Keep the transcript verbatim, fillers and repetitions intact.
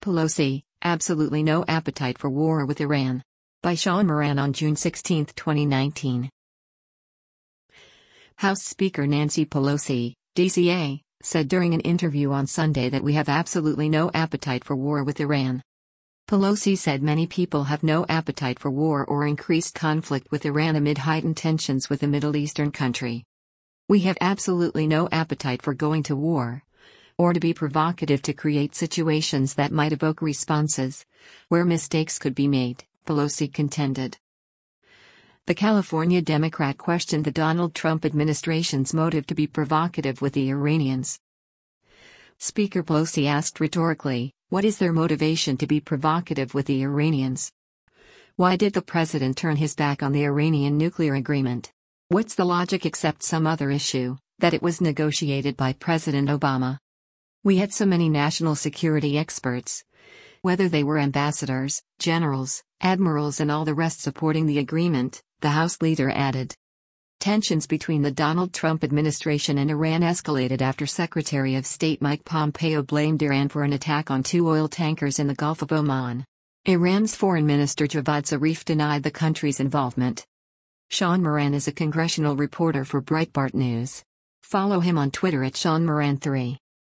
Pelosi, absolutely no appetite for war with Iran. By Sean Moran on June sixteenth, twenty nineteen. House Speaker Nancy Pelosi, D C A, said during an interview on Sunday that we have absolutely no appetite for war with Iran. Pelosi said many people have no appetite for war or increased conflict with Iran amid heightened tensions with a Middle Eastern country. We have absolutely no appetite for going to war, or to be provocative to create situations that might evoke responses where mistakes could be made, Pelosi contended. The California Democrat questioned the Donald Trump administration's motive to be provocative with the Iranians. Speaker Pelosi asked rhetorically, what is their motivation to be provocative with the Iranians? Why did the president turn his back on the Iranian nuclear agreement? What's the logic except some other issue, that it was negotiated by President Obama? We had so many national security experts, whether they were ambassadors, generals, admirals and all the rest supporting the agreement, the House leader added. Tensions between the Donald Trump administration and Iran escalated after Secretary of State Mike Pompeo blamed Iran for an attack on two oil tankers in the Gulf of Oman. Iran's Foreign Minister Javad Zarif denied the country's involvement. Sean Moran is a congressional reporter for Breitbart News. Follow him on Twitter at Sean Moran three.